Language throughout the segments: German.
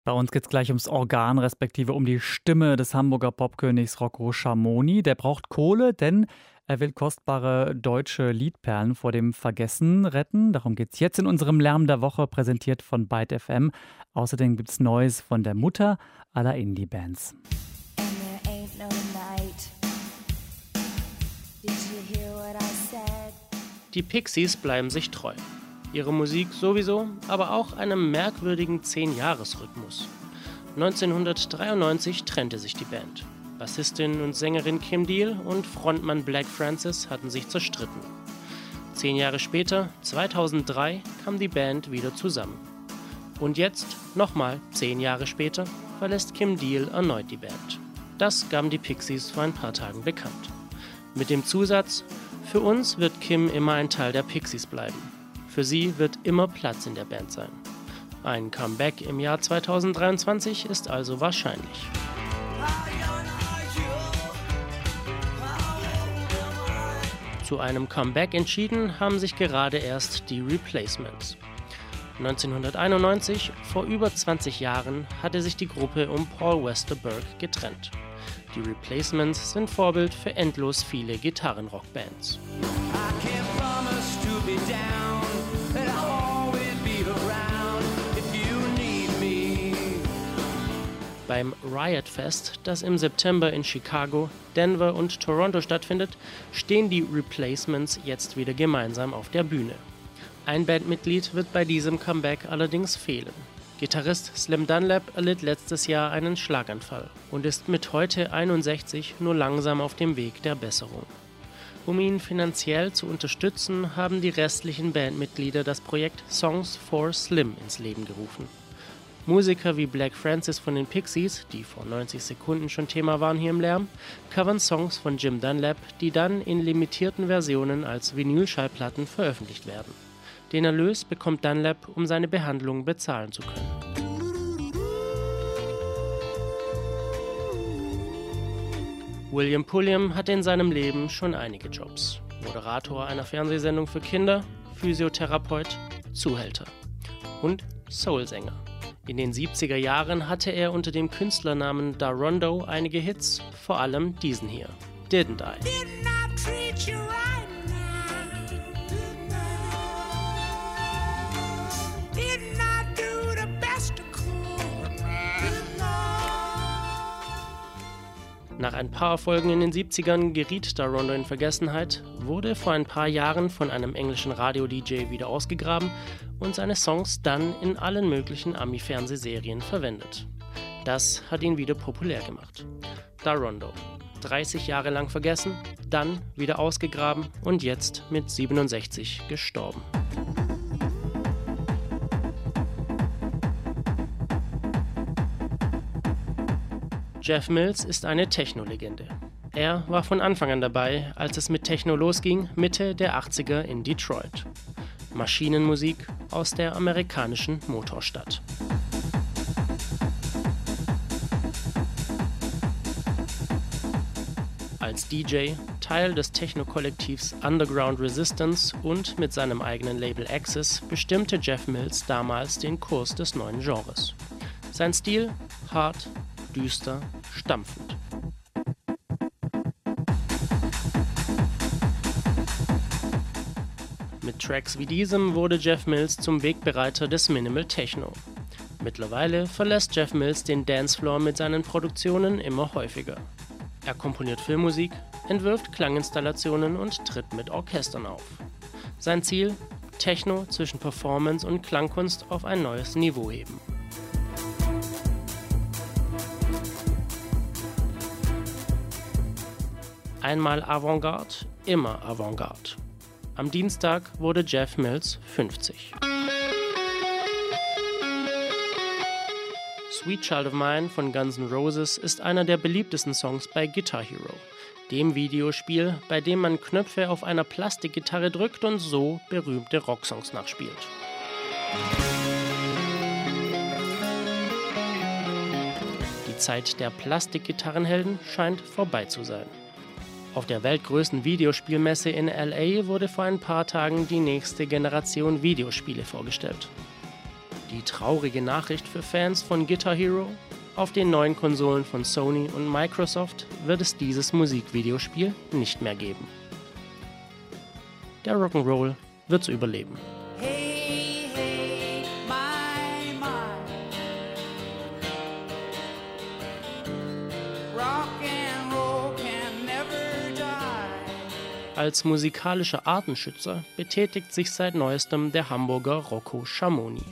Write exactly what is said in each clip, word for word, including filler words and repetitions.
Bei uns geht es gleich ums Organ, respektive um die Stimme des Hamburger Popkönigs Rocco Schamoni. Der braucht Kohle, denn er will kostbare deutsche Liedperlen vor dem Vergessen retten. Darum geht es jetzt in unserem Lärm der Woche, präsentiert von Byte F M. Außerdem gibt es Neues von der Mutter aller Indie-Bands. Die Pixies bleiben sich treu. Ihre Musik sowieso, aber auch einem merkwürdigen zehn-Jahres-Rhythmus. neunzehnhundertdreiundneunzig trennte sich die Band. Bassistin und Sängerin Kim Deal und Frontmann Black Francis hatten sich zerstritten. Zehn Jahre später, zweitausenddrei, kam die Band wieder zusammen. Und jetzt, nochmal zehn Jahre später, verlässt Kim Deal erneut die Band. Das gaben die Pixies vor ein paar Tagen bekannt. Mit dem Zusatz: Für uns wird Kim immer ein Teil der Pixies bleiben. Für sie wird immer Platz in der Band sein. Ein Comeback im Jahr zweitausenddreiundzwanzig ist also wahrscheinlich. Zu einem Comeback entschieden haben sich gerade erst die Replacements. neunzehnhunderteinundneunzig, vor über zwanzig Jahren, hatte sich die Gruppe um Paul Westerberg getrennt. Die Replacements sind Vorbild für endlos viele Gitarrenrockbands. Beim Riot Fest, das im September in Chicago, Denver und Toronto stattfindet, stehen die Replacements jetzt wieder gemeinsam auf der Bühne. Ein Bandmitglied wird bei diesem Comeback allerdings fehlen. Gitarrist Slim Dunlap erlitt letztes Jahr einen Schlaganfall und ist mit heute einundsechzig nur langsam auf dem Weg der Besserung. Um ihn finanziell zu unterstützen, haben die restlichen Bandmitglieder das Projekt Songs for Slim ins Leben gerufen. Musiker wie Black Francis von den Pixies, die vor neunzig Sekunden schon Thema waren hier im Lärm, covern Songs von Jim Dunlap, die dann in limitierten Versionen als Vinylschallplatten veröffentlicht werden. Den Erlös bekommt Dunlap, um seine Behandlung bezahlen zu können. William Pulliam hatte in seinem Leben schon einige Jobs. Moderator einer Fernsehsendung für Kinder, Physiotherapeut, Zuhälter und Soulsänger. In den siebziger Jahren hatte er unter dem Künstlernamen Darondo einige Hits, vor allem diesen hier, Didn't I? Didn't I treat you right now? Didn't I do the best I could? Nach ein paar Erfolgen in den siebzigern geriet Darondo in Vergessenheit, wurde vor ein paar Jahren von einem englischen Radio-D J wieder ausgegraben und seine Songs dann in allen möglichen Ami-Fernsehserien verwendet. Das hat ihn wieder populär gemacht. Darondo, dreißig Jahre lang vergessen, dann wieder ausgegraben und jetzt mit siebenundsechzig gestorben. Jeff Mills ist eine Techno-Legende. Er war von Anfang an dabei, als es mit Techno losging, Mitte der achtziger in Detroit. Maschinenmusik aus der amerikanischen Motorstadt. Als D J, Teil des Techno-Kollektivs Underground Resistance und mit seinem eigenen Label Axis bestimmte Jeff Mills damals den Kurs des neuen Genres. Sein Stil? Hart, düster, stampfend. Mit Tracks wie diesem wurde Jeff Mills zum Wegbereiter des Minimal Techno. Mittlerweile verlässt Jeff Mills den Dancefloor mit seinen Produktionen immer häufiger. Er komponiert Filmmusik, entwirft Klanginstallationen und tritt mit Orchestern auf. Sein Ziel? Techno zwischen Performance und Klangkunst auf ein neues Niveau heben. Einmal Avantgarde, immer Avantgarde. Am Dienstag wurde Jeff Mills fünfzig. Sweet Child of Mine von Guns N' Roses ist einer der beliebtesten Songs bei Guitar Hero, dem Videospiel, bei dem man Knöpfe auf einer Plastikgitarre drückt und so berühmte Rocksongs nachspielt. Die Zeit der Plastikgitarrenhelden scheint vorbei zu sein. Auf der weltgrößten Videospielmesse in L A wurde vor ein paar Tagen die nächste Generation Videospiele vorgestellt. Die traurige Nachricht für Fans von Guitar Hero: Auf den neuen Konsolen von Sony und Microsoft wird es dieses Musikvideospiel nicht mehr geben. Der Rock'n'Roll wird's überleben. Hey, hey, my, my. Rock and roll can never die. Als musikalischer Artenschützer betätigt sich seit neuestem der Hamburger Rocco Schamoni.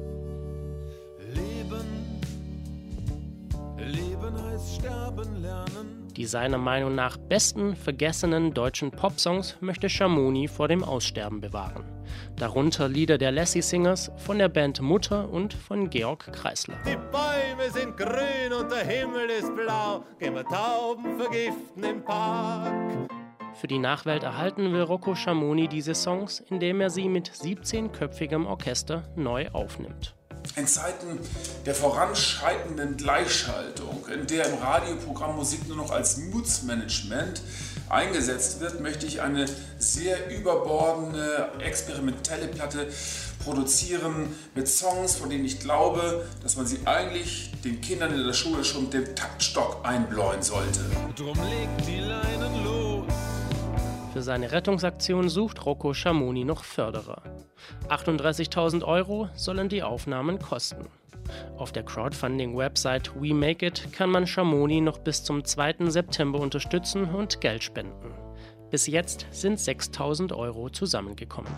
Die seiner Meinung nach besten vergessenen deutschen Popsongs möchte Schamoni vor dem Aussterben bewahren. Darunter Lieder der Lassie Singers, von der Band Mutter und von Georg Kreisler. Die Bäume sind grün und der Himmel ist blau, gehen wir Tauben vergiften im Park. Für die Nachwelt erhalten will Rocco Schamoni diese Songs, indem er sie mit siebzehnköpfigem Orchester neu aufnimmt. In Zeiten der voranschreitenden Gleichschaltung, in der im Radioprogramm Musik nur noch als Moodsmanagement eingesetzt wird, möchte ich eine sehr überbordende, experimentelle Platte produzieren mit Songs, von denen ich glaube, dass man sie eigentlich den Kindern in der Schule schon mit dem Taktstock einbläuen sollte. Drum legt die Leinen los. Für seine Rettungsaktion sucht Rocco Schamoni noch Förderer. achtunddreißigtausend Euro sollen die Aufnahmen kosten. Auf der Crowdfunding-Website We Make It kann man Schamoni noch bis zum zweiten September unterstützen und Geld spenden. Bis jetzt sind sechstausend Euro zusammengekommen.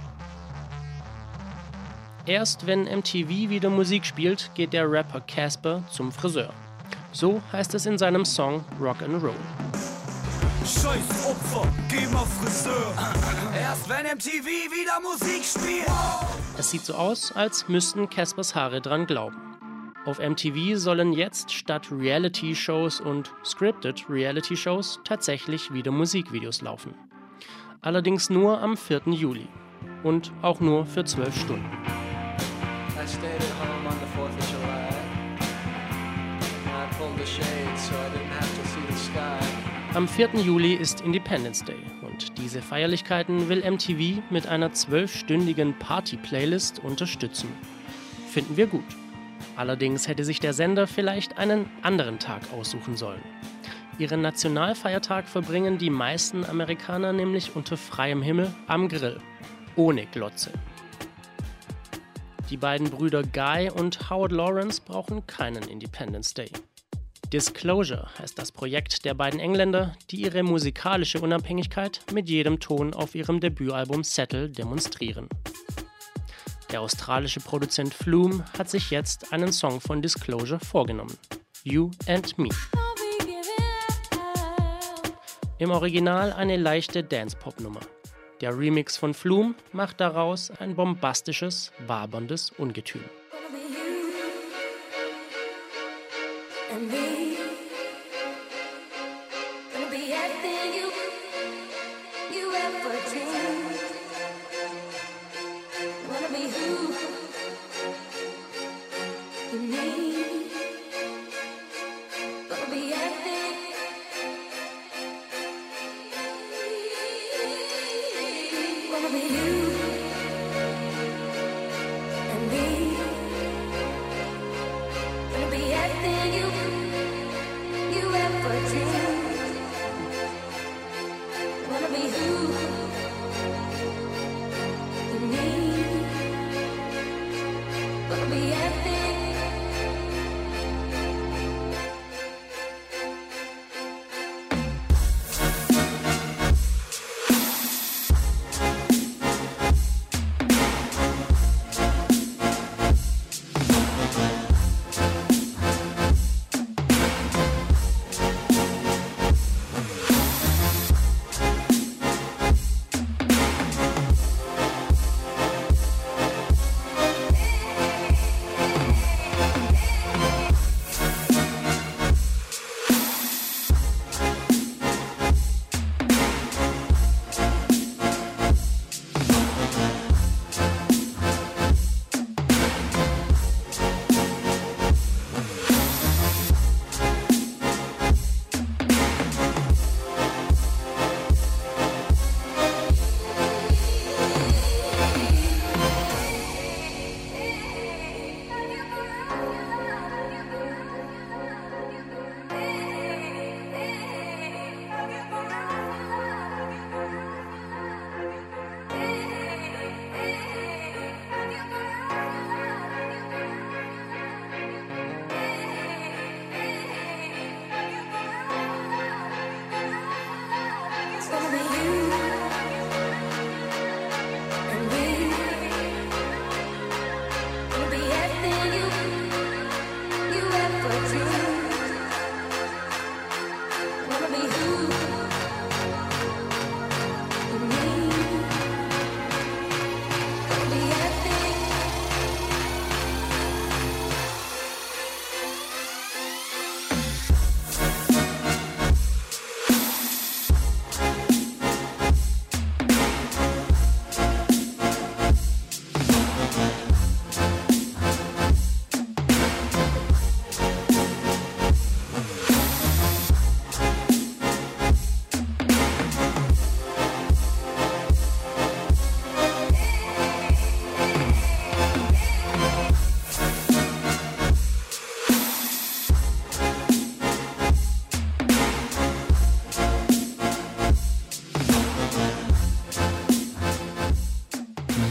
Erst wenn M T V wieder Musik spielt, geht der Rapper Casper zum Friseur. So heißt es in seinem Song Rock'n'Roll. Scheiß Opfer, geh mal Friseur. Erst wenn M T V wieder Musik spielt. Es sieht so aus, als müssten Caspers Haare dran glauben. Auf M T V sollen jetzt statt Reality-Shows und Scripted Reality-Shows tatsächlich wieder Musikvideos laufen. Allerdings nur am vierten Juli. Und auch nur für zwölf Stunden. I stayed at home on the fourth of July. I pulled the shade so I didn't have to see the sky. Am vierten Juli ist Independence Day und diese Feierlichkeiten will M T V mit einer zwölfstündigen Party-Playlist unterstützen. Finden wir gut. Allerdings hätte sich der Sender vielleicht einen anderen Tag aussuchen sollen. Ihren Nationalfeiertag verbringen die meisten Amerikaner nämlich unter freiem Himmel am Grill, ohne Glotze. Die beiden Brüder Guy und Howard Lawrence brauchen keinen Independence Day. Disclosure heißt das Projekt der beiden Engländer, die ihre musikalische Unabhängigkeit mit jedem Ton auf ihrem Debütalbum Settle demonstrieren. Der australische Produzent Flume hat sich jetzt einen Song von Disclosure vorgenommen: You and Me. Im Original eine leichte Dance-Pop-Nummer. Der Remix von Flume macht daraus ein bombastisches, waberndes Ungetüm. And me, gonna be everything you, you ever dreamed. Wanna be who you need. Gonna be everything. Wanna be you and me. Gonna be everything you. Wanna be who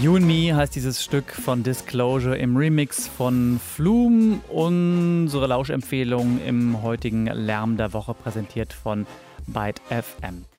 You and Me heißt dieses Stück von Disclosure im Remix von Flume. Unsere Lauschempfehlung im heutigen Lärm der Woche präsentiert von Byte F M.